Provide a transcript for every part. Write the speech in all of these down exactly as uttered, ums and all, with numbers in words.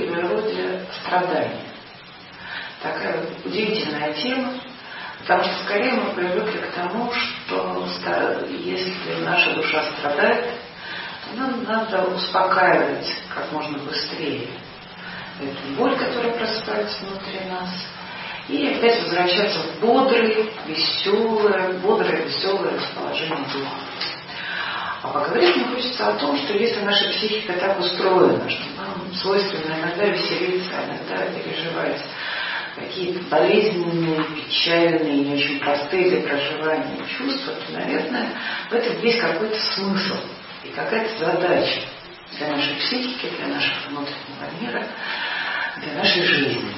природе страдания. Такая удивительная тема, потому что скорее мы привыкли к тому, что если наша душа страдает, то нам надо успокаивать как можно быстрее эту боль, которая просыпается внутри нас, и опять возвращаться в бодрое, веселое, бодрое, веселое расположение духа. А поговорить мне хочется о том, что если наша психика так устроена, что нам свойственно иногда веселиться, иногда переживать какие-то болезненные, печальные, не очень простые для проживания чувства, то, наверное, в этом есть какой-то смысл и какая-то задача для нашей психики, для нашего внутреннего мира, для нашей жизни.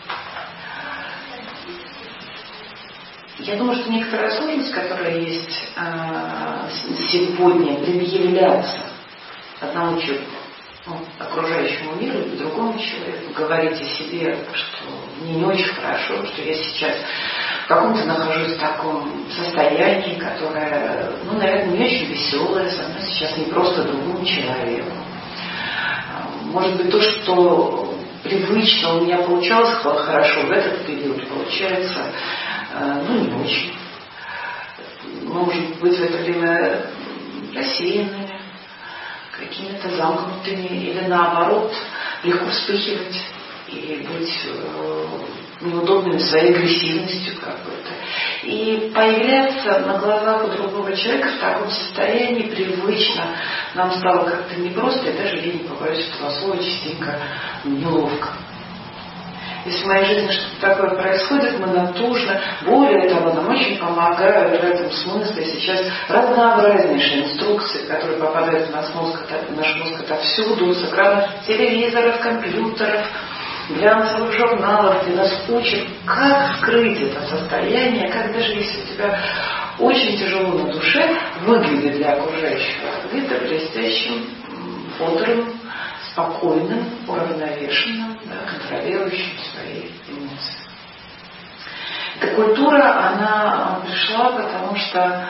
Я думаю, что некоторая сложность, которая есть э, сегодня, предъявляться одному человеку, ну, окружающему миру или другому человеку, говорить о себе, что мне не очень хорошо, что я сейчас в каком-то нахожусь в таком состоянии, которое, ну, наверное, не очень веселое, со мной сейчас не просто другому человеку. Может быть, то, что привычно у меня получалось хорошо в этот период, получается, ну, не очень. Может быть, в это время рассеянными, какими-то замкнутыми, или наоборот, легко вспыхивать и быть э, неудобными своей агрессивностью какой-то. И появляться на глазах у другого человека в таком состоянии привычно нам стало как-то непросто, и даже, я не побоюсь этого слова, частенько неловко. Если в моей жизни что-то такое происходит, мы натужно, более того, нам очень помогают в этом смысле сейчас разнообразнейшие инструкции, которые попадают в наш мозг, в наш мозг отовсюду, с экранов телевизоров, компьютеров, глянцевых журналов, где нас учат, как скрыть это состояние, как даже если у тебя очень тяжело на душе, выглядит для окружающего вида блестящим, бодрым, спокойным, уравновешенным, да, контролирующим свои эмоции. Эта культура, она пришла, потому что,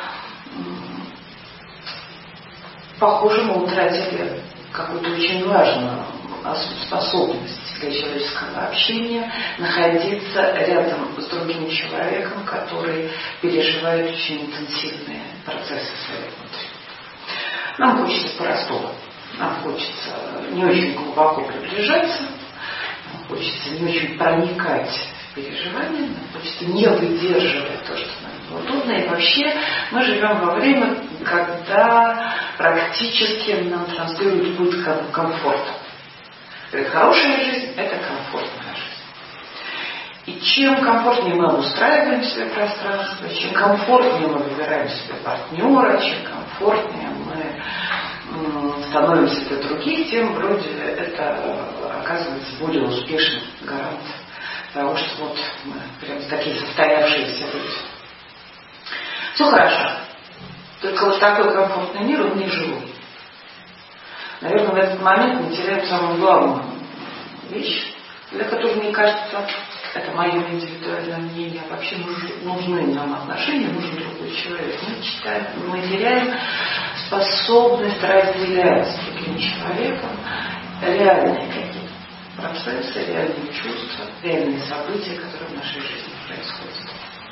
похоже, мы утратили какую-то очень важную способность для человеческого общения находиться рядом с другим человеком, который переживает очень интенсивные процессы своей внутри. Нам хочется простого. Нам хочется не очень глубоко приближаться, нам хочется не очень проникать в переживания, нам хочется не выдерживать то, что нам неудобно. И вообще мы живем во время, когда практически нам транслируют культ комфорта. Хорошая жизнь – это комфортная жизнь. И чем комфортнее мы обустраиваем себе пространство, чем комфортнее мы выбираем себе партнера, чем комфортнее мы становимся для других, тем вроде это оказывается более успешным гарант того, что вот мы прям такие состоявшиеся люди. Все хорошо. Только вот такой комфортный мир, он не живой. Наверное, в этот момент мы теряем самую главную вещь, для которой, мне кажется, это мое индивидуальное мнение, вообще нужны нам отношения, нужен другой человек. Мы читаем, мы теряем способность разделять с другим человеком реальные какие-то процессы, реальные чувства, реальные события, которые в нашей жизни происходят.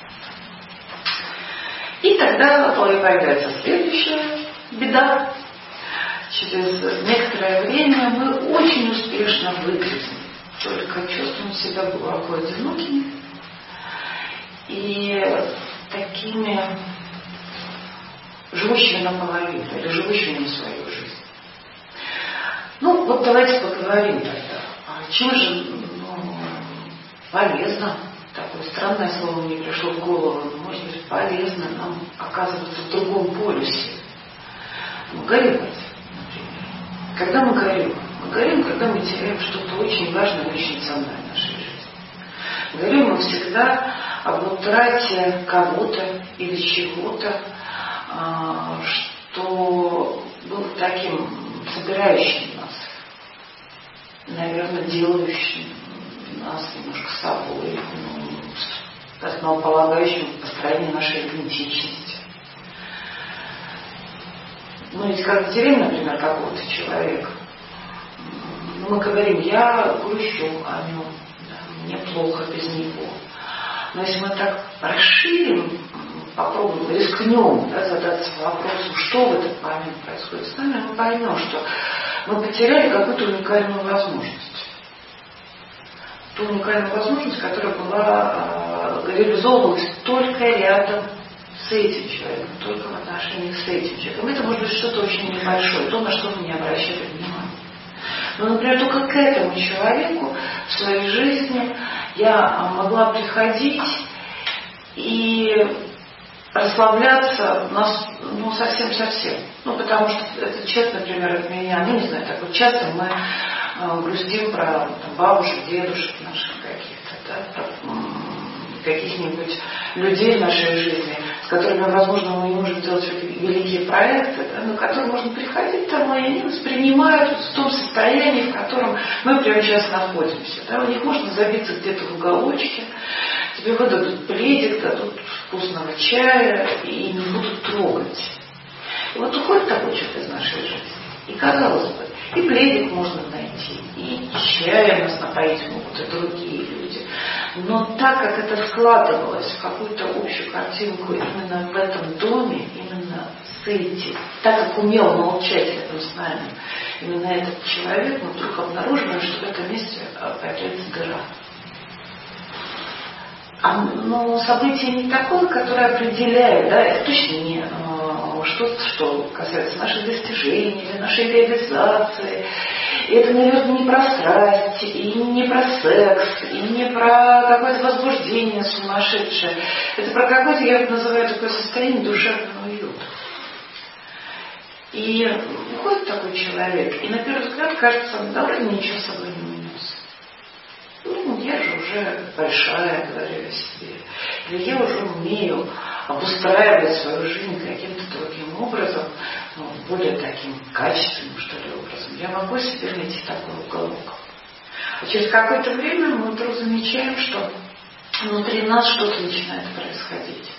И тогда появляется следующая беда. Через некоторое время мы очень успешно выглядим, только чувствуем себя глубоко одинокими и такими живущими наполовину или живущими на свою жизнь. Ну, вот давайте поговорим тогда. А чем же ну, полезно, такое странное слово мне пришло в голову, но, может быть, полезно нам оказываться в другом полюсе. Ну, горевать, например. Когда мы горим? Мы горим, когда мы теряем что-то очень важное, очень ценное в нашей жизни. Горим мы всегда об утрате кого-то или чего-то, что было таким собирающим нас, наверное, делающим нас немножко собой, ну, основополагающим в построении нашей идентичности. Ну, ведь когда теряем, например, какого-то человека, мы говорим, я грущу о нем, да, мне плохо без него. Но если мы так расширим, попробуем, рискнем, да, задаться вопросом, что в этот момент происходит с нами, мы поймем, что мы потеряли какую-то уникальную возможность. Ту уникальную возможность, которая была э, реализовывалась только рядом с этим человеком, только в отношении с этим человеком. Это может быть что-то очень небольшое, то, на что мы не обращали внимания. Но, например, только к этому человеку в своей жизни я могла приходить и расслабляться ну, совсем-совсем. Ну, потому что этот человек, например, от меня, ну, не знаю, так вот часто мы э, грустим про там, бабушек, дедушек наших каких-то, да, про каких-нибудь людей в нашей жизни, с которыми, возможно, мы не можем делать великие проекты, да, но к которым можно приходить там, и они воспринимают в том состоянии, в котором мы прямо сейчас находимся. Да. У них можно забиться где-то в уголочке, тебе выдадут пледик, дадут вкусного чая и не будут трогать. И вот уходит такой человек из нашей жизни. И, казалось бы, и пледик можно найти, и чаем нас напоить могут и другие люди. Но так как это складывалось в какую-то общую картинку именно в этом доме, именно с этим, так как умел молчать рядом с нами именно этот человек, мы вдруг обнаруживаем, что в этом месте появляется дыра. А, но событие не такое, которое определяет, да, это точно не э, что-то, что касается наших достижений или нашей реализации. И это, наверное, не про страсть, и не про секс, и не про какое-то возбуждение сумасшедшее. Это про какое-то, я это называю, такое состояние душевного уюта. И уходит такой человек, и на первый взгляд кажется, да вроде ничего с собой не унес. Ну, я же уже большая, говорю о себе. Или я уже умею обустраивать свою жизнь каким-то другим образом, ну, более таким качественным, что ли, образом. Я могу себе найти такой уголок. А через какое-то время мы вдруг замечаем, что внутри нас что-то начинает происходить.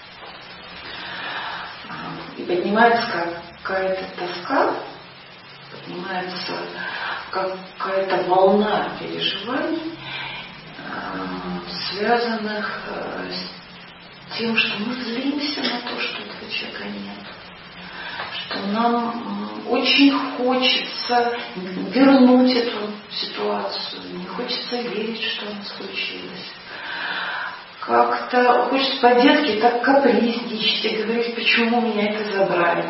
И поднимается какая-то тоска, поднимается какая-то волна переживаний, связанных с тем, что мы злимся на то, что этого человека нет. Что нам очень хочется вернуть эту ситуацию, не хочется верить, что она случилась. Как-то хочется по-детски так капризничать и говорить, почему меня это забрали.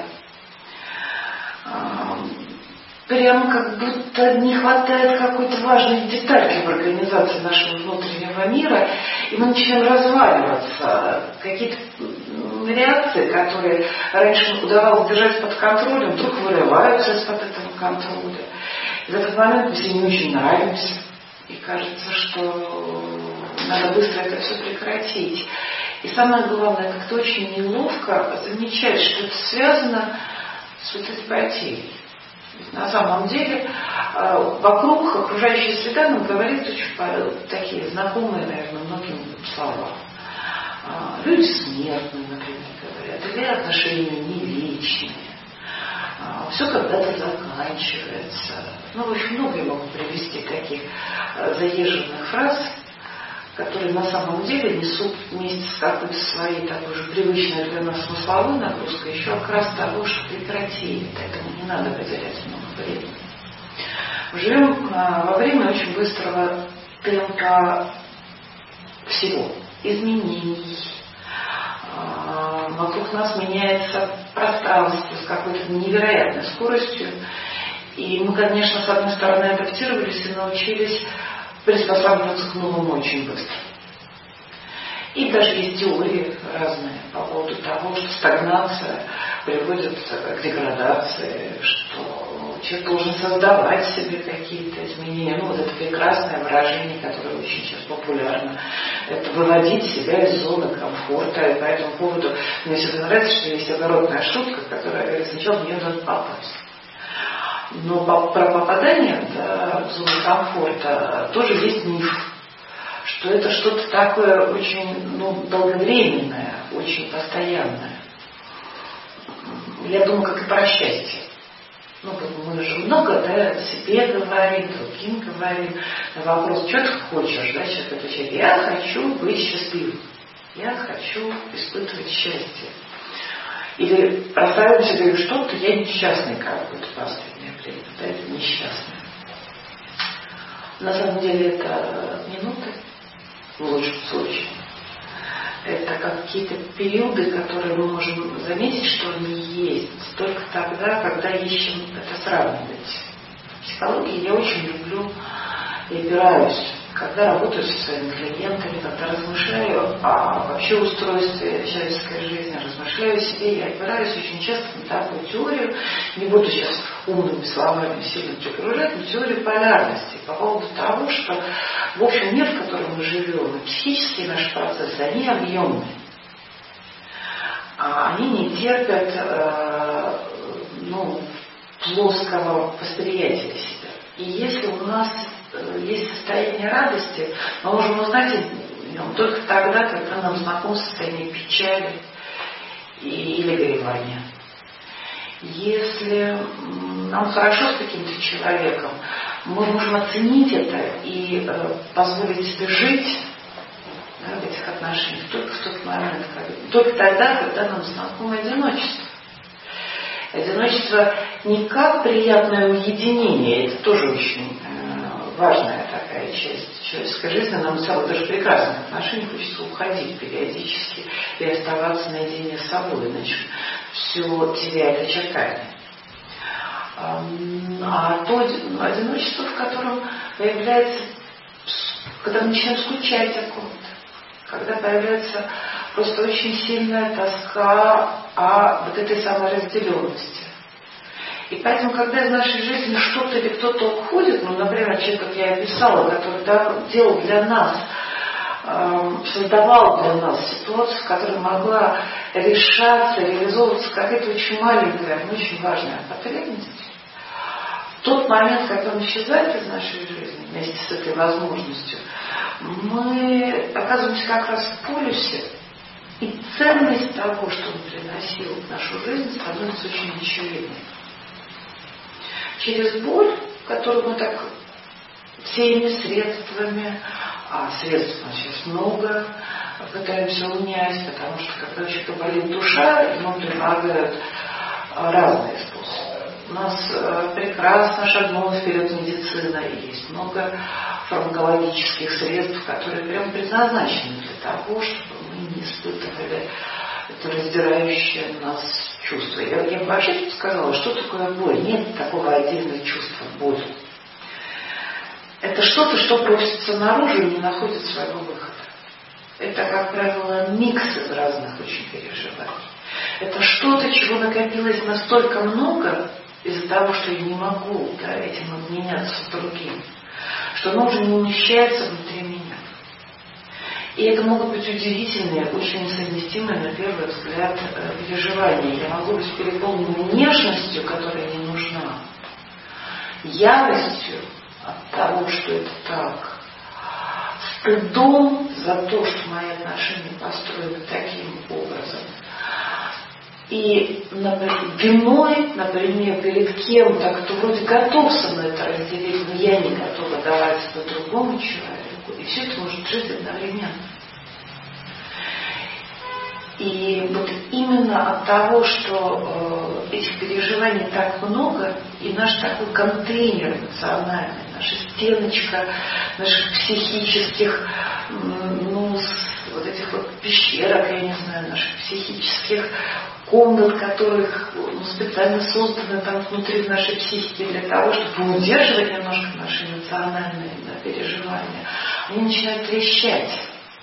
Прямо как будто не хватает какой-то важной детальки в организации нашего внутреннего мира, и мы начинаем разваливаться. Какие-то реакции, которые раньше удавалось держать под контролем, вдруг вырываются из-под этого контроля. И в этот момент мы себе не очень нравимся, и кажется, что надо быстро это все прекратить. И самое главное, как-то очень неловко замечать, что это связано с вот этой потерей. На самом деле вокруг окружающая среда нам говорит очень такие знакомые, наверное, многим слова. Люди смертные, например, говорят, или отношения не вечные. Все когда-то заканчивается. Ну, в общем, много я могу привести таких заезженных фраз, которые на самом деле несут вместе с какой-то своей такой же привычной для нас смысловой нагрузкой еще окрас того, что прекратили, поэтому не надо выделять много времени. Мы живем во время очень быстрого темпа всего, изменений. Вокруг нас меняется пространство с какой-то невероятной скоростью. И мы, конечно, с одной стороны адаптировались и научились приспосабливаться к новому очень быстро. И даже есть теории разные по поводу того, что стагнация приводит к деградации, что человек должен создавать себе какие-то изменения. Ну, вот это прекрасное выражение, которое очень сейчас популярно. Это выводить себя из зоны комфорта. И по этому поводу мне всегда нравится, что есть оборотная шутка, которая говорит, сначала в нее надо попасть. Но про попадание, да, в зону комфорта тоже есть миф, что это что-то такое очень ну, долговременное, очень постоянное. Я думаю, как и про счастье. Ну, мы же много, да, себе говорим, другим говорим. На вопрос, что ты хочешь, да, человек отвечает, я хочу быть счастливым, я хочу испытывать счастье. Или расстраиваемся и говорим, что-то я несчастный, как бы, это последнее время, да, это несчастный. На самом деле это минуты, в лучшем случае. Это какие-то периоды, которые мы можем заметить, что они есть только тогда, когда ищем это сравнивать. В психологии я очень люблю и опираюсь, когда работаю со своими клиентами, когда размышляю о вообще устройстве человеческой жизни, размышляю о себе, я опираюсь очень часто на такую теорию, не буду сейчас умными словами сильно погружать, но теорию полярности по поводу того, что в общем мир, в котором мы живем, и психические наши процессы, они объемные. Они не терпят э, ну, плоского восприятия себя. И если у нас есть состояние радости, мы можем узнать о нем только тогда, когда нам знакомо состояние печали или горевания. Если нам хорошо с каким-то человеком, мы можем оценить это и э, позволить себе жить, да, в этих отношениях только в тот момент, когда, только тогда, когда нам знакомо одиночество. Одиночество не как приятное уединение, это тоже очень э, важная такая часть человеческой жизни, нам с собой даже прекрасных отношений хочется уходить периодически и оставаться наедине с собой, иначе все теряет очертания. А то одиночество, в котором появляется, когда мы начинаем скучать о ком-то, когда появляется просто очень сильная тоска о вот этой самой разделенности. И поэтому, когда из нашей жизни что-то или кто-то уходит, ну, например, человек, как я описала, который да, делал для нас, э, создавал для нас ситуацию, в которой могла решаться, реализовываться какая-то очень маленькая, но очень важная потребность, в тот момент, когда он исчезает из нашей жизни, вместе с этой возможностью, мы оказываемся как раз в полюсе, и ценность того, что он приносил в нашу жизнь, становится очень очевидной. Через боль, которую мы так всеми средствами, а средств у нас сейчас много, пытаемся унять, потому что когда у человека болит душа, ему предлагают разные способы. У нас прекрасно шагнула вперед медицина, и есть много фармакологических средств, которые прям предназначены для того, чтобы мы не испытывали это раздирающее нас чувство. Я, я вообще сказала, что такое боль? Нет такого отдельного чувства боли. Это что-то, что просится наружу и не находит своего выхода. Это, как правило, микс из разных очень переживаний. Это что-то, чего накопилось настолько много из-за того, что я не могу да, этим обменяться с другим, что оно уже не умещается внутри меня. И это могут быть удивительные, очень несовместимые, на первый взгляд, переживания. Я могу быть переполнена нежностью, которая не нужна, яростью от того, что это так, стыдом за то, что мои отношения построены таким образом, и виной, например, перед кем-то, кто вроде готов со мной это разделить, но я не готова давать это другому человеку. И все это может жить одновременно. И вот именно от того, что э, этих переживаний так много, и наш такой контейнер эмоциональный, наша стеночка наших психических, ну, вот этих вот пещерок, я не знаю, наших психических комнат, которых ну, специально созданы там внутри нашей психики для того, чтобы удерживать немножко наши эмоциональные да, переживания, они начинают трещать,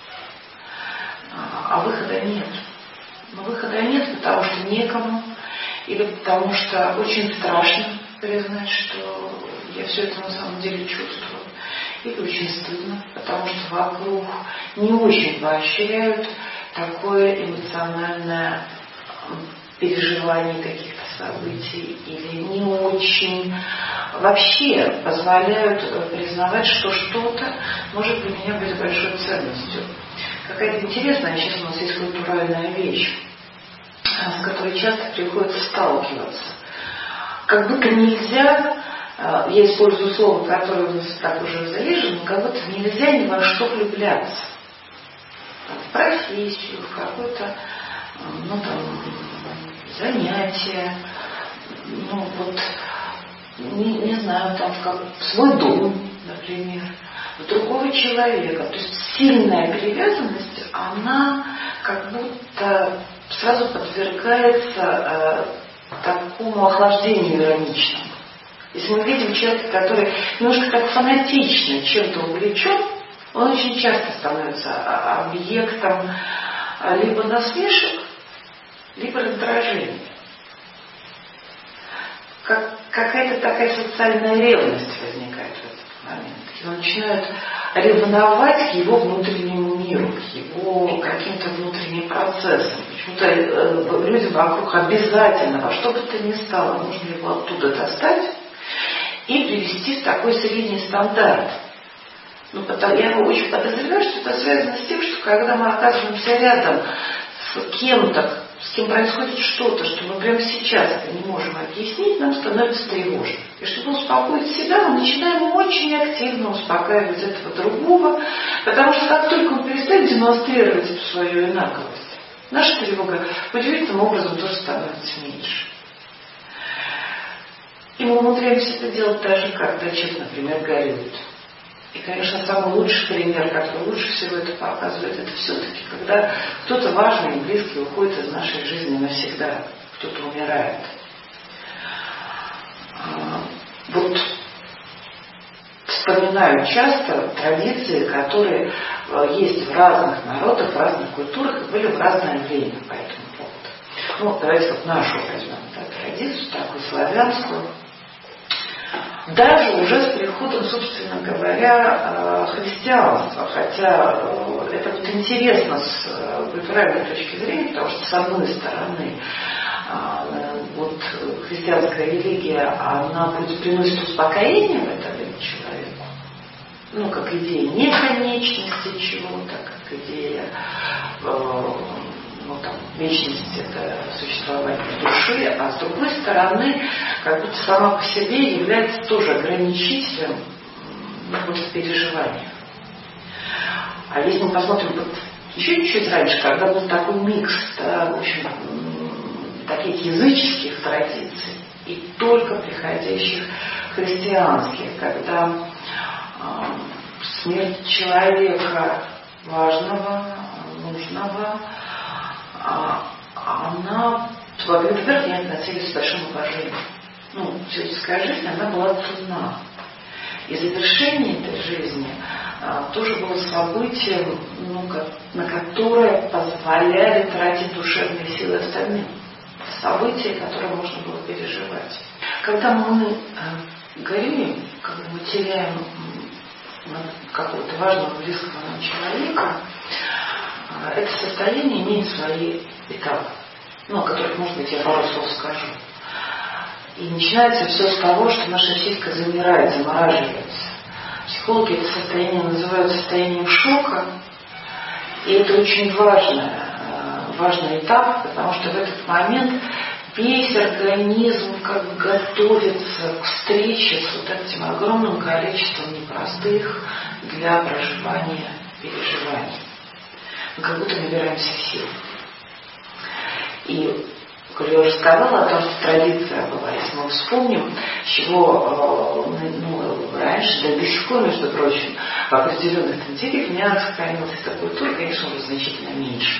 а выхода нет. Но выхода нет, потому что некому, или потому что очень страшно признать, что я все это на самом деле чувствую. Или очень стыдно, потому что вокруг не очень поощряют такое эмоциональное переживание каких-то событий, или не очень вообще позволяют признавать, что что-то может для меня быть большой ценностью. Какая-то интересная, сейчас у нас есть культуральная вещь, с которой часто приходится сталкиваться. как будто нельзя, я использую слово, которое у нас так уже заезжено, как будто нельзя ни во что влюбляться. В профессию, в какое-то, ну там, занятие, ну вот, не, не знаю, там в, как, в свой дом, например, в другого человека. То есть сильная привязанность, она как будто сразу подвергается э, такому охлаждению ироничному. Если мы видим человека, который немножко так фанатично чем-то увлечен, он очень часто становится объектом либо насмешек, либо раздражения. Как, какая-то такая социальная ревность возникает в этот момент. Его начинают ревновать к его внутреннему миру, к его каким-то внутренним процессам. Почему-то э, людям вокруг обязательно, во что бы то ни стало, нужно его оттуда достать и привести в такой средний стандарт. Ну, потому, я очень подозреваю, что это связано с тем, что когда мы оказываемся рядом с кем-то, с кем происходит что-то, что мы прямо сейчас это не можем объяснить, нам становится тревожно. И чтобы успокоить себя, мы начинаем очень активно успокаивать этого другого, потому что как только он перестает демонстрировать эту свою инаковость, наша тревога удивительным образом тоже становится меньше. И мы умудряемся это делать даже, когда человек, например, горюет. И, конечно, самый лучший пример, который лучше всего это показывает, это все-таки, когда кто-то важный и близкий уходит из нашей жизни навсегда, кто-то умирает. Вот вспоминаю часто традиции, которые есть в разных народах, в разных культурах и были в разное время по этому поводу. Ну, давайте вот нашу возьмем, да, традицию, такую славянскую. Даже уже с приходом, собственно говоря, христианства. Хотя это вот интересно с культуральной точки зрения, потому что, с одной стороны, вот христианская религия, она приносит успокоение в это время человеку. Ну, как идея неконечности чего-то, как идея ну, там, вечность это существование души, а с другой стороны, как будто сама по себе является тоже ограничителем какого-то переживания. А если мы посмотрим вот еще чуть-чуть раньше, когда был такой микс, да, в общем, таких языческих традиций и только приходящих христианских, когда э, смерть человека важного, нужного, она, во-первых, не относились с большим уважением. Ну, человеческая жизнь, она была ценна. И завершение этой жизни а, тоже было событием, ну, как, на которое позволяли тратить душевные силы остальным. Событие, которое можно было переживать. Когда мы а, горюем, когда мы теряем какого-то важного, близкого нам человека, это состояние имеет свои этапы, ну, о которых, может быть, я пару слов скажу. И начинается все с того, что наша психика замирает, замораживается. Психологи это состояние называют состоянием шока, и это очень важный, важный этап, потому что в этот момент весь организм как бы готовится к встрече с вот этим огромным количеством непростых для проживания переживаний. Мы как будто набираемся сил. И, как я уже сказала о том, что традиция была, если мы вспомним, чего ну, раньше, да и до сих пор, между прочим, в определенных территориях сохранилась эта культура, конечно, уже значительно меньше.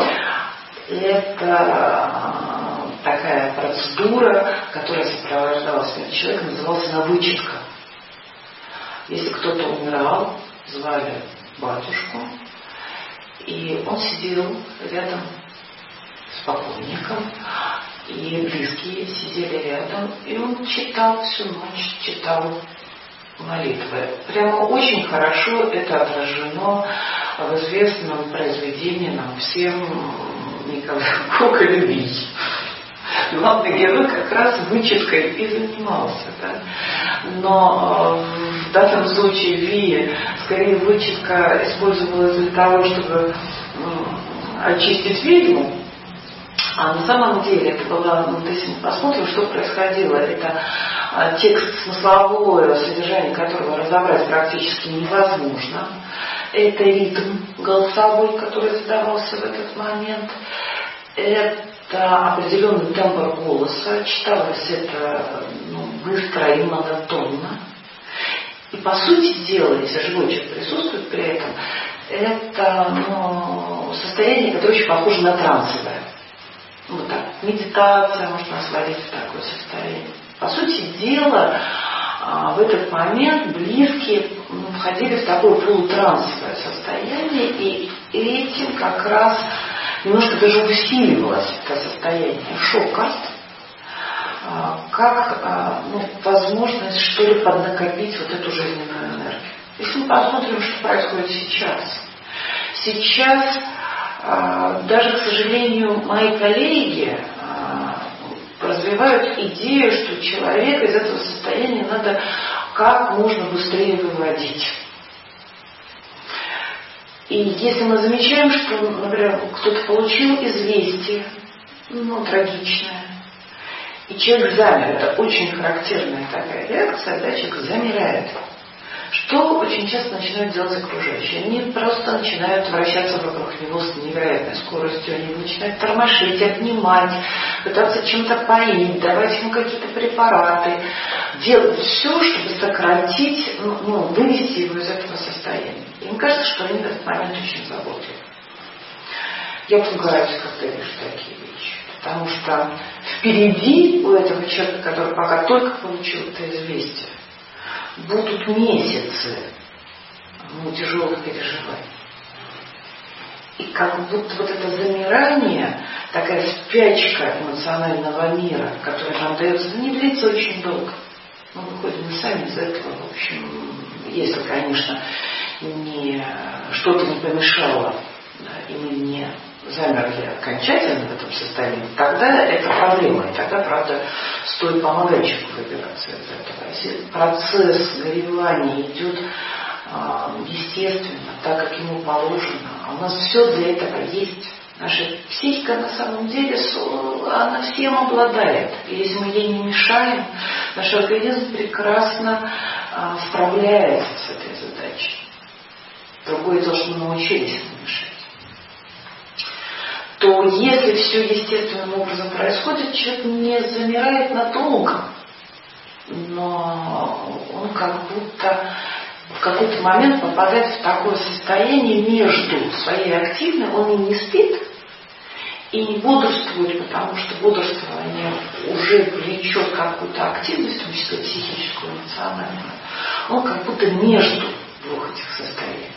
Это такая процедура, которая сопровождала смерть человека, называлась навычетка. Если кто-то умирал, звали батюшку, и он сидел рядом с покойником, и близкие сидели рядом, и он читал всю ночь, читал молитвы. Прямо очень хорошо это отражено в известном произведении нам всем Николая Гоголя «Вий». Главный герой как раз вычеткой и занимался. Да? Но в данном случае Вия скорее вычетка использовалась для того, чтобы очистить ведьму, А на самом деле это было, ну, если мы посмотрим, что происходило, это а, текст смысловое, содержание которого разобрать практически невозможно. Это ритм голосовой, который задавался в этот момент. Это определенный тембр голоса. Читалось это, ну, быстро и монотонно. И по сути дела, если живой человек присутствует при этом, это, ну, состояние, которое очень похоже на трансовое. Вот так. Медитация можно сводить в такое состояние. По сути дела, в этот момент близкие, ну, входили в такое полутрансовое состояние, и этим как раз немножко даже усиливалось это состояние шока, как, ну, возможность, что ли, поднакопить вот эту жизненную энергию. Если мы посмотрим, что происходит сейчас. Сейчас, даже, к сожалению, мои коллеги развивают идею, что человека из этого состояния надо как можно быстрее выводить. И если мы замечаем, что, например, кто-то получил известие, ну, трагичное, и человек замер, это очень характерная такая реакция, да, человек замирает. Что очень часто начинают делать окружающие? Они просто начинают вращаться вокруг него с невероятной скоростью, они начинают тормошить, обнимать, пытаться чем-то поить, давать ему какие-то препараты, делать все, чтобы сократить, ну, ну, вывести его из этого состояния. Им кажется, что они в этот момент очень заботливы. Я пугаюсь, когда вижу такие вещи, потому что впереди у этого человека, который пока только получил это известие, будут месяцы, ну, тяжелых переживаний. И как будто вот это замирание, такая спячка эмоционального мира, которая нам дается, не длится очень долго. Мы выходим сами из этого, в общем, если, конечно, не, что-то не помешало, да, и мы не замерли окончательно в этом состоянии, тогда это проблема, и тогда, правда, стоит помогать человеку выбираться из этого. Если процесс горевания идет э, естественно, так, как ему положено, а у нас все для этого есть. Наша психика на самом деле, она всем обладает. И если мы ей не мешаем, наш организм прекрасно э, справляется с этой задачей. Другое дело, что мы научились ему мешать. То если все естественным образом происходит, человек не замирает надолго, но он как будто в какой-то момент попадает в такое состояние между своей активной, он не спит и не бодрствует, потому что бодрствование уже влечет какую-то активность, в том числе психическую, эмоциональную. Он как будто между двух этих состояний.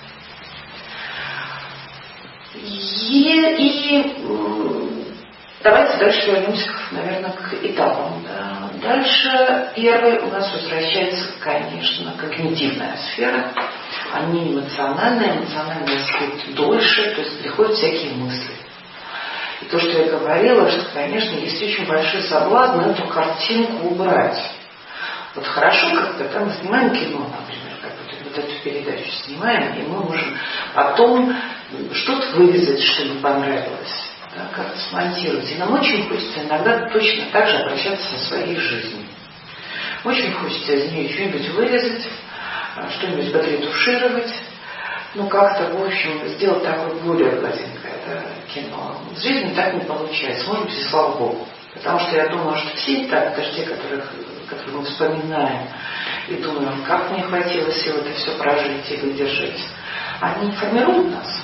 И, и давайте дальше вернемся, наверное, к этапам. Да. Дальше первый у нас возвращается, конечно, когнитивная сфера, а не эмоциональная. Эмоциональная спит дольше, то есть приходят всякие мысли. И то, что я говорила, что, конечно, есть очень большой соблазн эту картинку убрать. Вот хорошо, когда мы снимаем кино, например, как вот эту передачу снимаем, и мы можем потом что-то вырезать, что не понравилось, да, как-то смонтировать. И нам очень хочется иногда точно так же обращаться со своей жизнью. Очень хочется из нее что-нибудь вырезать, что-нибудь подретушировать, ну как-то, в общем, сделать такое более гладенькое, да, кино. С жизнью так не получается, может быть, и слава Богу. Потому что я думаю, что все так, даже те, которых, которые мы вспоминаем, и думаем, как мне хватило сил это все прожить и выдержать, они формируют нас.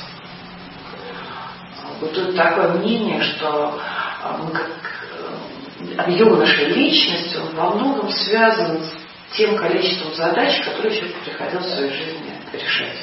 Вот тут такое мнение, что мы как объем нашей личности, он во многом связан с тем количеством задач, которые человеку приходилось в своей жизни решать.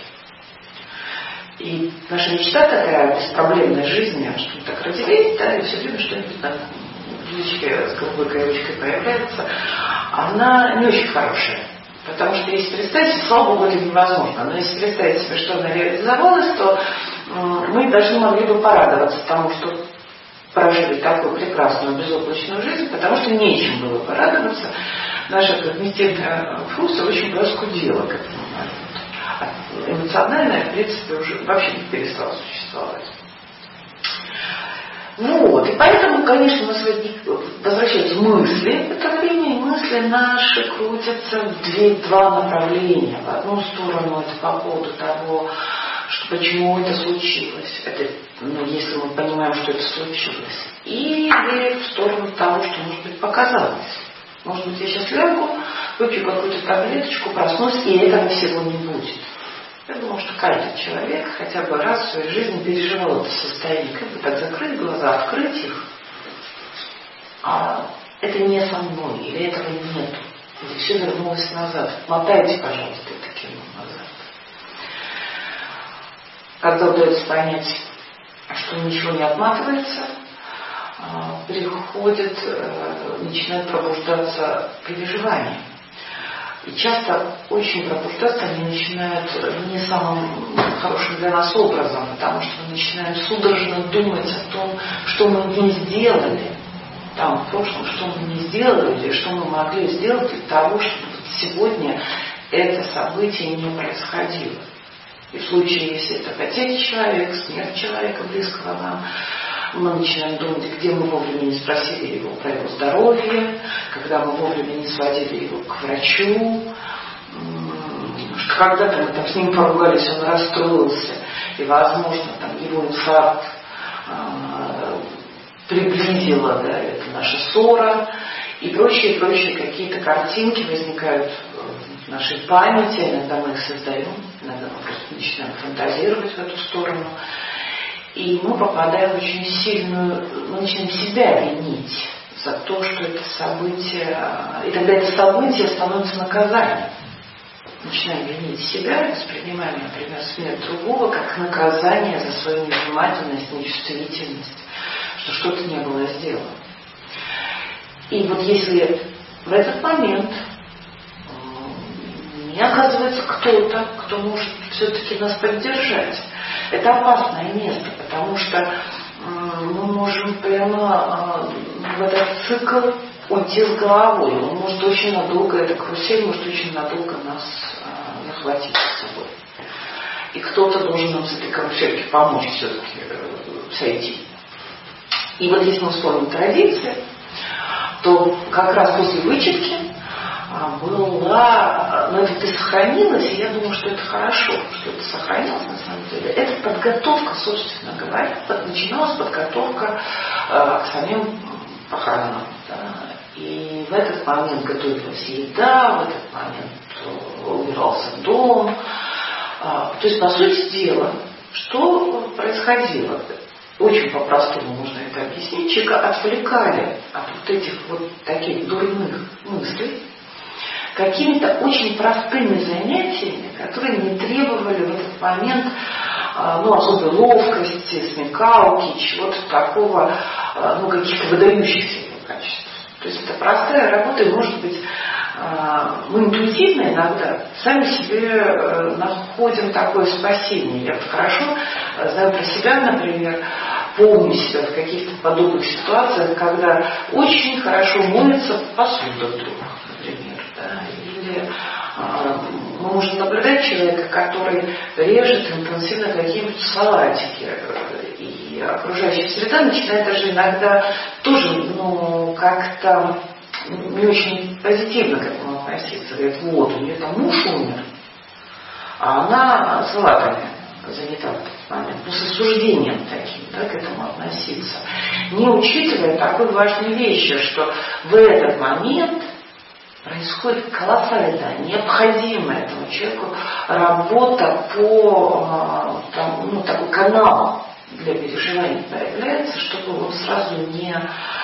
И наша мечта такая беспроблемной жизни, что мы так родились, да, и все время что-нибудь там в личке с голубой кавычкой появляется, она не очень хорошая. Потому что если представить себе, слава Богу, это невозможно, но если представить себе, что она реализовалась, то мы должны могли бы порадоваться тому, что прожили такую прекрасную безоблачную жизнь, потому что нечем было порадоваться. Наша когнитивная функция очень проскудела к этому моменту. Эмоциональная, в принципе, уже вообще не перестала существовать. Вот, и поэтому, конечно, у нас возвращаются мысли в это время, и мысли наши крутятся в две, два направления. В одну сторону это по поводу того, что почему это случилось, это, ну, если мы понимаем, что это случилось, и в сторону того, что, может быть, показалось. Может быть, я сейчас лягу, выпью какую-то таблеточку, проснусь, и этого всего не будет. Я думаю, что каждый человек хотя бы раз в своей жизни переживал это состояние, как бы так закрыть глаза, открыть их, а это не со мной, или этого нет, или все вернулось назад. Мотайте, пожалуйста, это кино назад. Когда удается понять, что ничего не отматывается, приходит, начинает пробуждаться переживания. И часто очень пробуждаться они начинают не самым хорошим для нас образом, потому что мы начинаем судорожно думать о том, что мы не сделали там в прошлом, что мы не сделали, или что мы могли сделать для того, чтобы сегодня это событие не происходило. И в случае, если это потеря человека, смерть человека близкого нам, мы начинаем думать, где мы вовремя не спросили его про его здоровье, когда мы вовремя не сводили его к врачу, что когда-то мы там с ним поругались, он расстроился, и, возможно, там его инфаркт э, приблизила, да, это наша ссора, и прочие, прочие какие-то картинки возникают в нашей памяти, иногда мы их создаем, иногда мы просто начинаем фантазировать в эту сторону. И мы попадаем в очень сильную, мы начинаем себя винить за то, что это событие, и тогда это событие становится наказанием. Начинаем винить себя, воспринимаем, например, смерть другого как наказание за свою невнимательность, нечувствительность, что что-то не было сделано. И вот если в этот момент не оказывается кто-то, кто может все-таки нас поддержать, это опасное место, потому что мы можем прямо в этот цикл уйти с головой. Он может очень надолго, эта карусель может очень надолго нас захватить с собой. И кто-то должен нам с этой карусельки помочь все-таки сойти. И вот если мы вспомним традиции, то как раз после вычетки была, но это и сохранилось, и я думаю, что это хорошо, что это сохранилось на самом деле. Это подготовка, собственно говоря, начиналась подготовка э, к самим похоронам. Да. И в этот момент готовилась еда, в этот момент убирался дом. А, то есть, по сути дела, что происходило? Очень по-простому можно это объяснить. Человека отвлекали от вот этих вот таких дурных мыслей какими-то очень простыми занятиями, которые не требовали в этот момент ну, особой ловкости, смекалки, чего-то такого, ну, каких-то выдающихся его качеств. То есть это простая работа, и, может быть, мы интуитивно иногда сами себе находим такое спасение. Я вот хорошо знаю про себя, например, помню себя в каких-то подобных ситуациях, когда очень хорошо моется посуда вдруг, например. Да, или мы можем наблюдать человека, который режет интенсивно какие-нибудь салатики, и окружающая среда начинает даже иногда тоже, ну, как-то не очень позитивно к этому относиться. Говорит, вот, у нее там муж умер, а она салатами занята в этот момент. Ну, с осуждением таким, да, к этому относиться. Не учитывая такой важной вещи, что в этот момент происходит колоссальная, необходимая этому человеку работа по там, ну, такой канал для переживания появляется, чтобы он сразу не,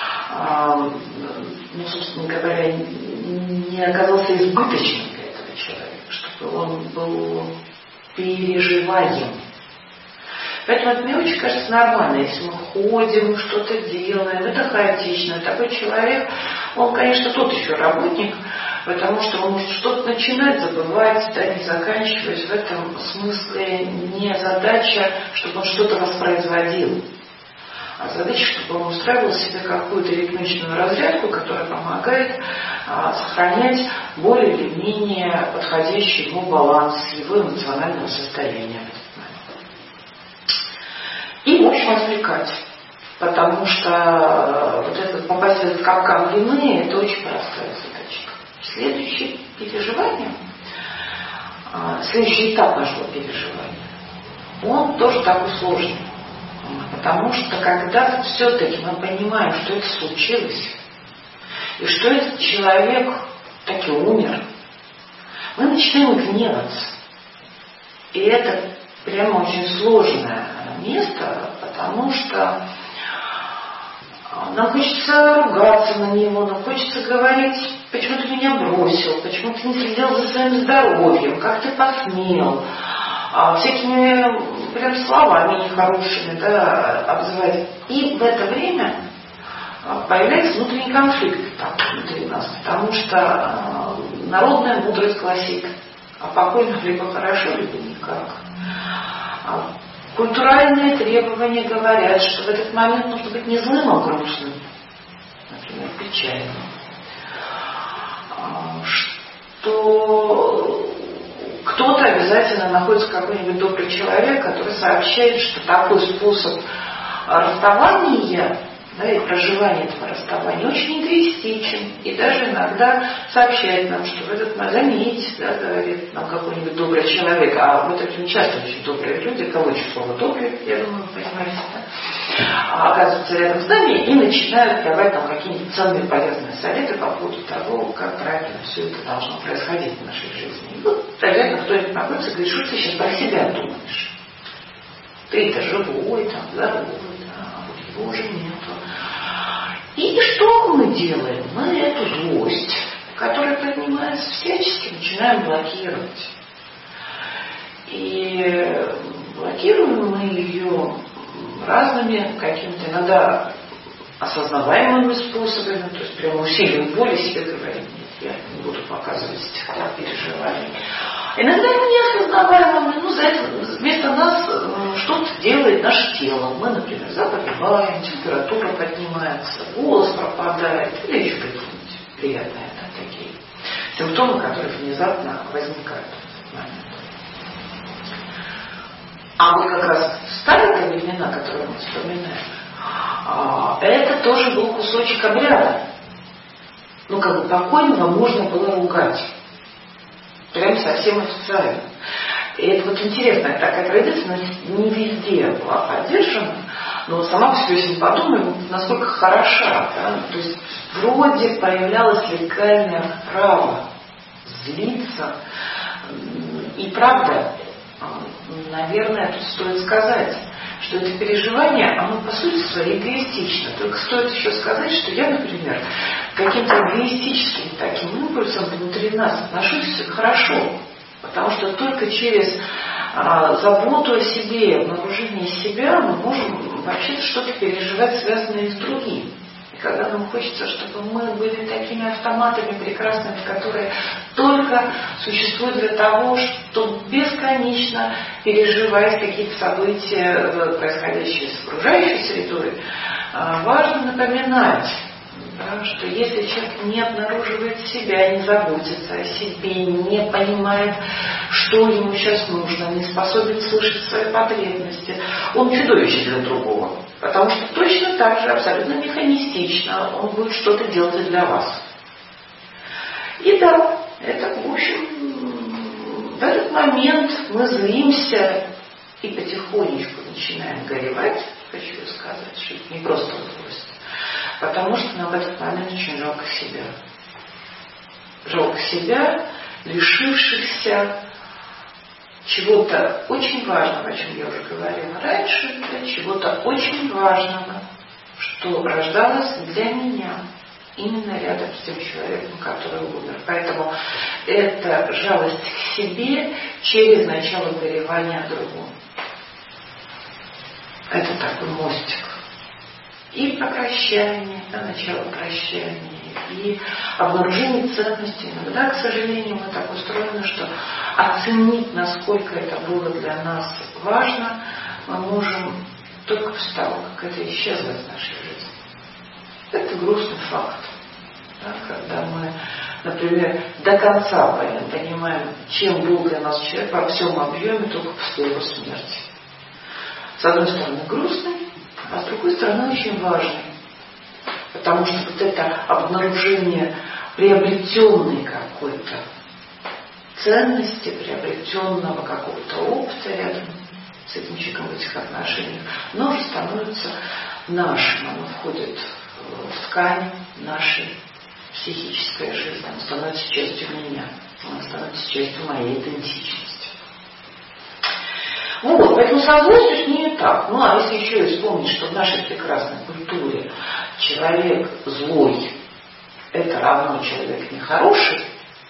ну, собственно говоря, не оказался избыточным для этого человека, чтобы он был переживаем. Поэтому это мне очень кажется нормально, если мы ходим, что-то делаем, это хаотично. Такой человек, он, конечно, тот еще работник, потому что он может что-то начинать, забывать, да, не заканчивать. В этом смысле не задача, чтобы он что-то воспроизводил, а задача, чтобы он устраивал себе какую-то ритмичную разрядку, которая помогает а, сохранять более или менее подходящий ему баланс его эмоционального состояния. И, в общем, отвлекать. Потому что вот это, попасть в этот капкан вины, это очень простая задача. Следующее переживание, следующий этап нашего переживания, он тоже такой сложный. Потому что когда все-таки мы понимаем, что это случилось, и что этот человек таки умер, мы начинаем гневаться. И это прямо очень сложное место, потому что нам хочется ругаться на него, нам хочется говорить, почему ты меня бросил, почему ты не следил за своим здоровьем, как ты посмел, всякими прям словами нехорошими, да, обзывать. И в это время появляется внутренний конфликт там, внутри нас, потому что народная мудрость гласит, а покойных либо хорошо, либо никак. Культуральные требования говорят, что в этот момент нужно быть не злым, а грустным, например, печальным. Что кто-то обязательно находится какой-нибудь добрый человек, который сообщает, что такой способ расставания, да, и проживания этого расставания очень эгоистичен. И даже иногда сообщает нам, что в этот момент, заметьте, да, говорит нам какой-нибудь добрый человек, а вот это не часто очень добрые люди, кого еще слово добрые, я думаю, вы понимаете, да, а оказываются рядом с нами и начинают давать нам какие-нибудь ценные полезные советы по поводу того, как правильно все это должно происходить в нашей жизни. И вот, наверное, кто-нибудь находится и говорит, что ты сейчас про себя думаешь? Ты-то живой, там, здоровый, да, а его уже нету. И что мы делаем? Мы эту злость, которая поднимается всячески, начинаем блокировать. И блокируем мы ее разными какими-то иногда осознаваемыми способами, то есть прямо усилием воли себе говорим, нет, я не буду показывать стихотворение переживаний. Иногда неосознаваемыми, ну, за это вместо нас что-то делает наше тело. Мы, например, заболеваем, температура поднимается, голос пропадает, или еще какие-нибудь приятные, да, такие симптомы, которые внезапно возникают в этот момент. А вот как раз старые времена, которые мы вспоминаем, это тоже был кусочек обряда. Ну, как бы покойного можно было ругать. Прям совсем официально. И это вот интересно, такая традиция не везде была поддержана, но сама по себе, если мы подумаем, насколько хороша. Да? То есть вроде появлялось легальное право злиться. И правда, наверное, тут стоит сказать, что это переживание, оно по сути своей эгоистично. Только стоит еще сказать, что я, например, каким-то эгоистическим таким импульсом внутри нас отношусь хорошо. Потому что только через а, заботу о себе, обнаружение себя мы можем вообще что-то переживать, связанное с другим. И когда нам хочется, чтобы мы были такими автоматами прекрасными, которые только существуют для того, чтобы бесконечно переживать какие-то события, происходящие с окружающей средой, а, важно напоминать, да, что если человек не обнаруживает себя, не заботится о себе, не понимает, что ему сейчас нужно, не способен слышать свои потребности, он чудовище для другого. Потому что точно так же, абсолютно механистично, он будет что-то делать для вас. И да, это, в общем, в этот момент мы злимся и потихонечку начинаем горевать, хочу сказать, что это не просто злость. Потому что нам в этот момент очень жалко себя. Жалко себя, лишившихся чего-то очень важного, о чем я уже говорила раньше, да, чего-то очень важного, что рождалось для меня, именно рядом с тем человеком, который умер. Поэтому это жалость к себе через начало горевания о другом. Это такой мостик. И прощание, да, начало прощания, и обнаружение ценностей. Иногда, к сожалению, мы так устроены, что оценить, насколько это было для нас важно, мы можем только после того, как это исчезло из нашей жизни. Это грустный факт. Да, когда мы, например, до конца понимаем, чем был для нас человек во всем объеме, только после его смерти. с одной стороны грустный, а с другой стороны очень важный. Потому что вот это обнаружение приобретенной какой-то ценности, приобретенного какого-то опыта рядом с этим человеком в этих отношениях, оно уже становится нашим, оно входит в ткань нашей психической жизни, оно становится частью меня, оно становится частью моей идентичности. Вот, поэтому со злостью с ней так. Ну, а если еще и вспомнить, что в нашей прекрасной культуре человек злой – это равно человек нехороший,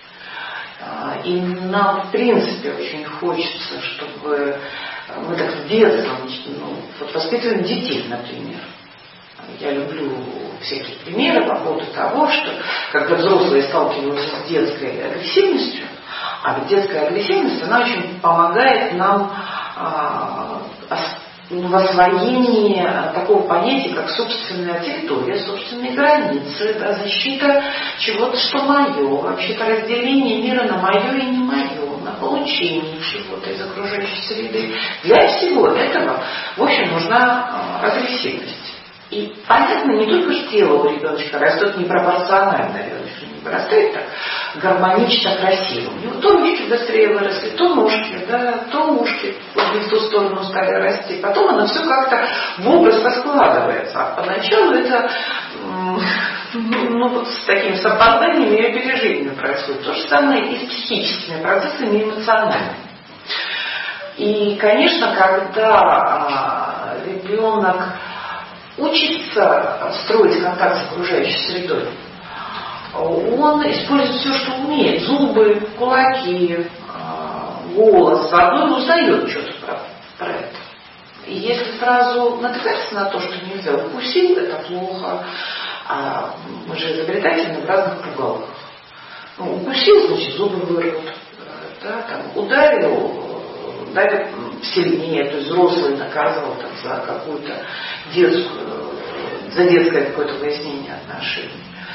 и нам, в принципе, очень хочется, чтобы мы так в детстве, ну, вот воспитываем детей, например. Я люблю всякие примеры по поводу того, что когда взрослые сталкиваются с детской агрессивностью, а ведь детская агрессивность, она очень помогает нам а, в освоении такого понятия, как собственная территория, собственные границы, да, защита чего-то, что мое, вообще-то разделение мира на мое и не мое, на получение чего-то из окружающей среды. Для всего этого, в общем, нужна агрессивность. И понятно, не только же тело у ребеночка растет непропорционально, ребеночек не вырастает так гармонично, красиво. У него то ручки быстрее выросли, то ножки, да, то ушки не в ту сторону стали расти. Потом оно все как-то в образ раскладывается. А поначалу это ну, вот с такими совпаданиями и опережениями происходит. То же самое и с психическими процессами, и эмоциональными. И, конечно, когда а, ребенок учится строить контакт с окружающей средой, он использует все, что умеет. Зубы, кулаки, голос. Заодно он узнает что-то про, про это. И если сразу натыкается на то, что нельзя, укусил, это плохо. А мы же изобретательны в разных пугалках. Ну, укусил, значит, зубы вырвут. Да, там, ударил, ударил сильнее, то есть взрослый наказывал там, за какую-то детскую, за детское какое-то выяснение отношений.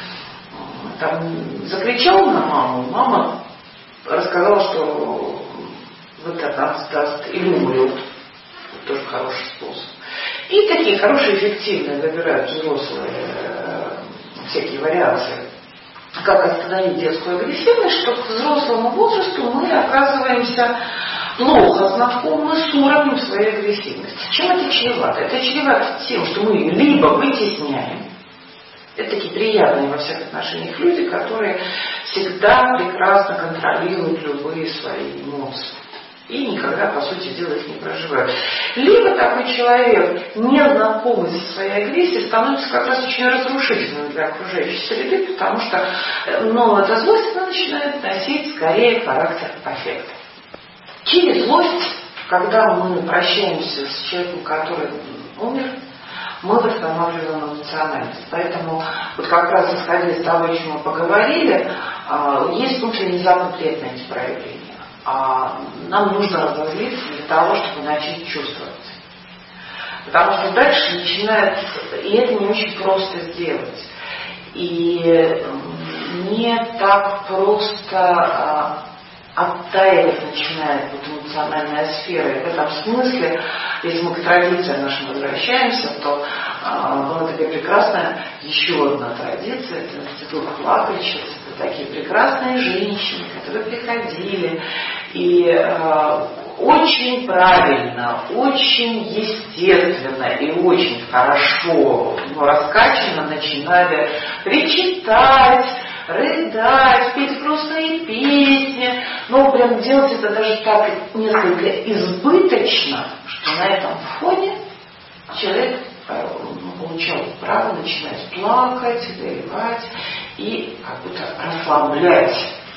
Там закричал на маму, мама рассказала, что вот это даст или умрет. Это тоже хороший способ. И такие хорошие, эффективные выбирают взрослые э, всякие вариации, как остановить детскую агрессивность, что к взрослому возрасту мы оказываемся плохо знакомы с уровнем своей агрессивности. Чем это чревато? Это чревато тем, что мы либо вытесняем. Это такие приятные во всех отношениях люди, которые всегда прекрасно контролируют любые свои эмоции. И никогда, по сути дела, их не проживают. Либо такой человек, не знакомый со своей агрессией, становится как раз очень разрушительным для окружающей среды, потому что ну, эта злость она начинает носить скорее характер аффекта. Через злость, когда мы прощаемся с человеком, который умер, мы восстанавливаем эмоциональность. Поэтому вот как раз исходя из того, о чем мы поговорили, есть внутренний запрет на эти проявления. А нам нужно разозлиться для того, чтобы начать чувствовать. Потому что дальше начинает, и это не очень просто сделать. И не так просто оттаивать начинает вот эмоциональная сфера. И в этом смысле, если мы к традициям нашим возвращаемся, то э, была такая прекрасная еще одна традиция, это институт плакальщиц, это такие прекрасные женщины, которые приходили и э, очень правильно, очень естественно и очень хорошо, ну, раскачанно начинали причитать, рыдать, петь грустные песни, ну, прям делать это даже так несколько избыточно, что на этом фоне человек э, получал право начинать плакать, горевать и как будто расслаблять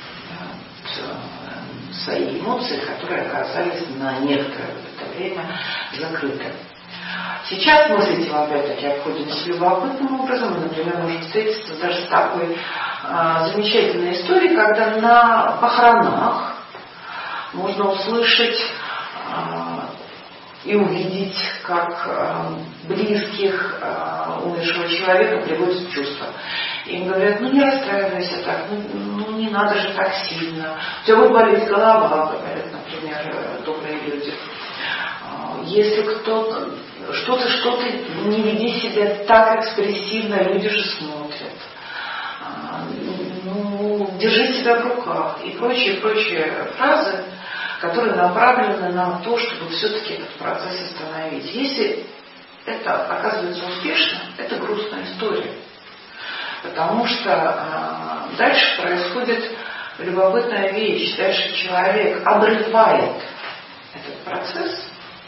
э, свои эмоции, которые оказались на некоторое время закрыты. Сейчас мы с этим опять-таки обходимся любопытным образом. Например, можем встретиться даже с такой э, замечательной историей, когда на похоронах можно услышать э, и увидеть, как э, близких э, умершего человека приводят в чувство. Им говорят, ну не расстраивайся так, ну, ну не надо же так сильно. У тебя будет болеть голова, говорят, например, добрые люди. если кто-то, что-то, что-то не веди себя так экспрессивно, люди же смотрят. Ну, держи себя в руках и прочие, прочие фразы, которые направлены на то, чтобы все-таки этот процесс остановить. Если это оказывается успешно, это грустная история. Потому что э, дальше происходит любопытная вещь. Дальше человек обрывает этот процесс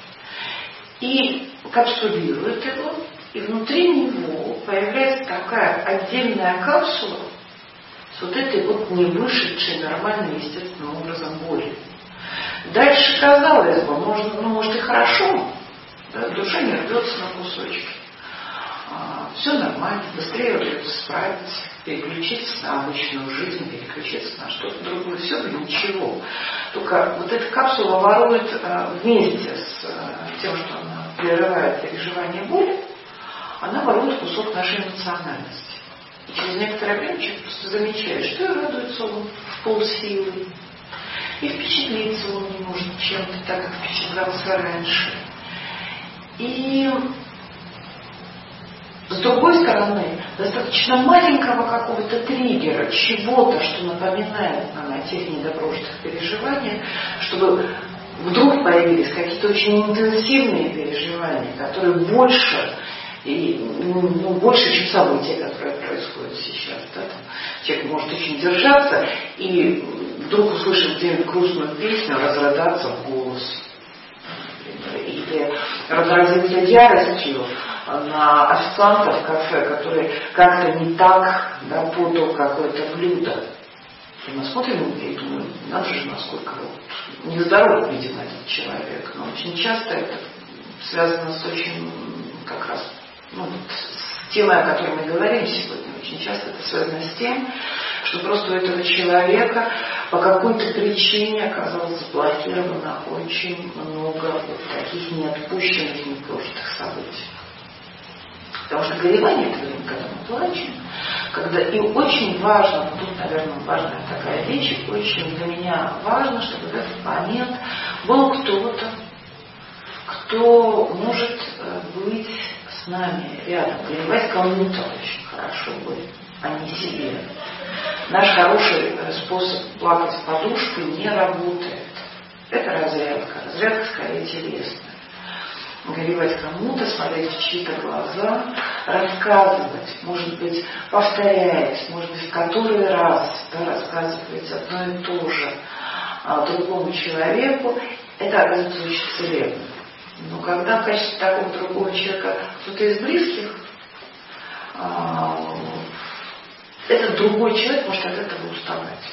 и капсулирует его, и внутри него появляется такая отдельная капсула с вот этой вот не вышедшей нормальным естественным образом боли. Дальше, казалось бы, можно, ну, может и хорошо, да, душа не рвется на кусочки. А, все нормально, быстрее удается справиться, переключиться на обычную жизнь, переключиться на что-то другое. Все бы ничего. Только вот эта капсула ворует а, вместе с а, тем, что она прерывает переживание боли, она ворует кусок нашей эмоциональности. И через некоторое время человек просто замечает, что и радуется он в полсилы, и впечатлиться он не может чем-то так, как впечатлялся раньше. И с другой стороны, достаточно маленького какого-то триггера, чего-то, что напоминает нам о тех недопрожитых переживаниях, чтобы вдруг появились какие-то очень интенсивные переживания, которые больше, и, ну, больше, чем события, которые происходят сейчас. Да? Человек может очень держаться и вдруг услышать где-нибудь грустную песню, разрыдаться в голос. Или разразиться яростью на официанта в кафе, который как-то не так, да, подал какое-то блюдо. И мы смотрим и думаем, надо же, насколько вот нездоров, видимо, этот человек. Но очень часто это связано с очень, как раз, ну, с темой, о которой мы говорим сегодня. Очень часто это связано с тем, что просто у этого человека по какой-то причине оказалось заблокировано очень много вот таких неотпущенных, непрожитых событий. Потому что горевание — это время, когда мы плачем, когда и очень важно, тут, наверное, важная такая вещь, очень для меня важно, чтобы в этот момент был кто-то, кто может быть с нами рядом. Горевать кому-то очень хорошо будет, а не себе. Наш хороший способ плакать в подушку не работает. Это разрядка. Разрядка скорее телесная. Горевать кому-то, смотреть в чьи-то глаза, рассказывать, может быть, повторяясь, может быть, в который раз, да, рассказывать одно и то же а, другому человеку, это оказывается очень целебно. Но когда в качестве такого другого человека кто-то из близких, а, этот другой человек может от этого уставать.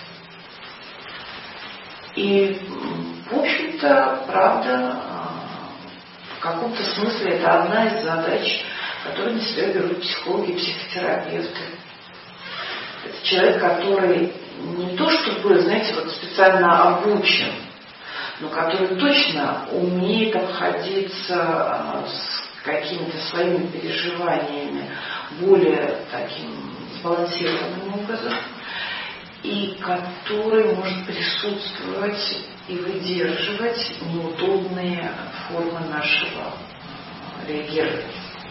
И, в общем-то, правда, в каком-то смысле это одна из задач, которые на себя берут психологи и психотерапевты. Это человек, который не то чтобы, знаете, вот специально обучен, но который точно умеет обходиться с какими-то своими переживаниями более таким сбалансированным образом, и который может присутствовать и выдерживать неудобные формы нашего реагирования.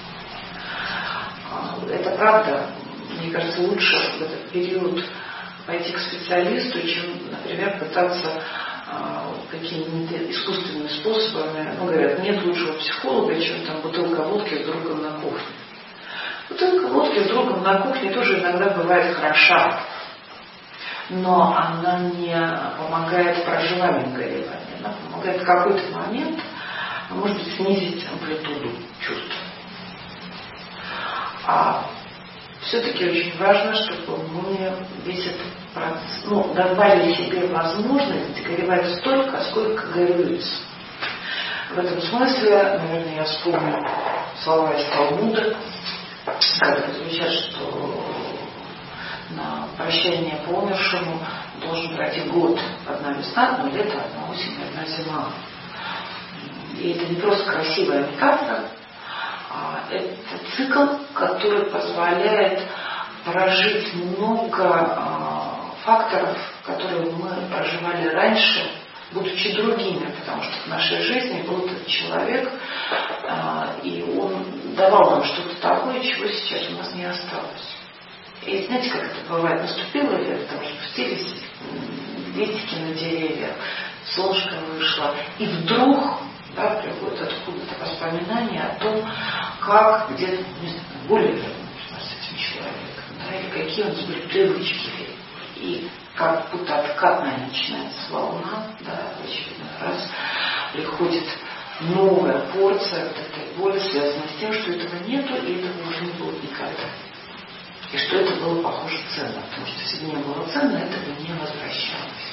Это правда, мне кажется, лучше в этот период пойти к специалисту, чем, например, пытаться какими-то искусственными способами. Ну, говорят, нет лучшего психолога, чем там бутылка водки с другом на кухне. Бутылка водки с другом на кухне тоже иногда бывает хороша, но она не помогает проживанию горевания. Она помогает в какой-то момент, может быть, снизить амплитуду чувств. А все-таки очень важно, чтобы мы весь этот процесс, ну, давали себе возможность горевать столько, сколько горюется. В этом смысле, наверное, я вспомню слова из Талмуда, которые звучат, что на прощание по умершему должен пройти год. Одна весна, одно лето, одна осень, одна зима. И это не просто красивая метафора, а это цикл, который позволяет прожить много а, факторов, которые мы проживали раньше, будучи другими, потому что в нашей жизни был этот человек, и он давал нам что-то такое, чего сейчас у нас не осталось. И знаете, как это бывает, наступило лето, там спустились листики на деревьях, солнышко вышло, и вдруг, да, приходит откуда-то воспоминание о том, как где-то, не знаю, более вернулся с этим человеком, да, или какие у нас были привычки, и как будто откатная начинается волна, да, в очередной раз приходит новая порция вот этой боли, связанная с тем, что этого нету, и этого уже не будет никогда. И что это было, похоже, ценно, потому что если бы не было ценно, это бы не возвращалось.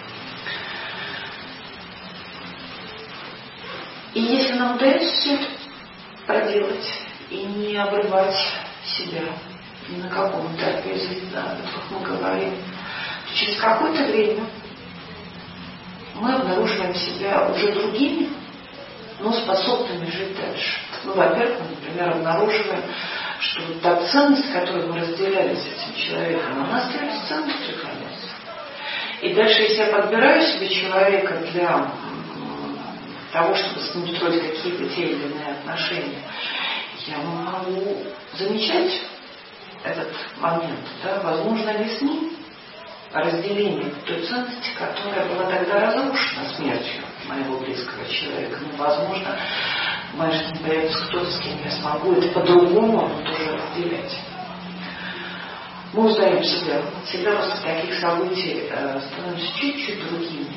И если нам удается все это проделать и не обрывать себя ни на каком этапе из жизни, да, о которых мы говорим, то через какое-то время мы обнаруживаем себя уже другими, но способными жить дальше. Ну, во-первых, мы, например, обнаруживаем, что вот та ценность, которую мы разделяли с этим человеком, она остается ценностью для нас. И дальше, если я подбираю себе человека для того, чтобы с ним строить какие-то те или иные отношения, я могу замечать этот момент, да, возможно ли с ним разделение той ценности, которая была тогда разрушена смертью моего близкого человека. Ну, возможно, в моей жизни появится кто-то, с кем я смогу это по-другому, но тоже разделять. Мы узнаем себя. Всегда после таких событий э, становимся чуть-чуть другими.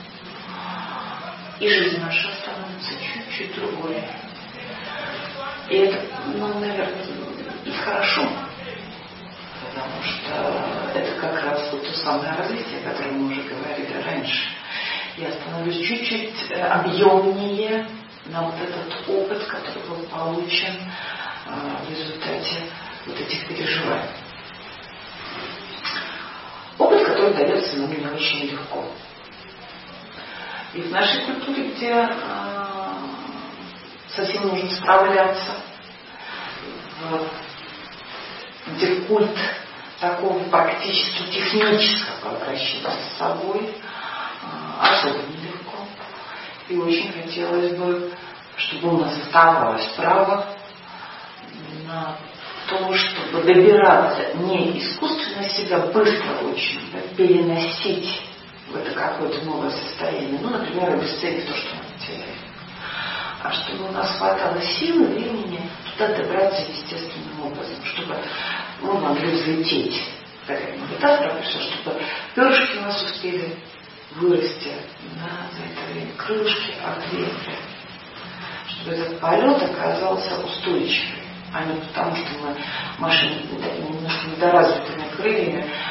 И жизнь наша становится чуть-чуть другой. И это, ну, наверное, и хорошо. Потому что это как раз вот то самое развитие, о котором мы уже говорили раньше. Я становлюсь чуть-чуть объемнее на вот этот опыт, который был получен в результате вот этих переживаний. Опыт, который дается нам не очень легко. И в нашей культуре, где совсем нужно справляться, где культ такого практически технического обращения с собой особо нелегко. И очень хотелось бы, чтобы у нас оставалось право на то, чтобы добираться не искусственно себя быстро очень, да, переносить в это какое-то новое состояние, ну, например, обесценив то, что мы теряем, а чтобы у нас хватало силы, времени туда добраться естественным образом, чтобы мы могли взлететь. Такая метафора пришла, чтобы перышки у нас успели вырасти, да, за это время, крылышки от ветра, чтобы этот полет оказался устойчивым, а не потому, что мы машем такими немножко недоразвитыми крыльями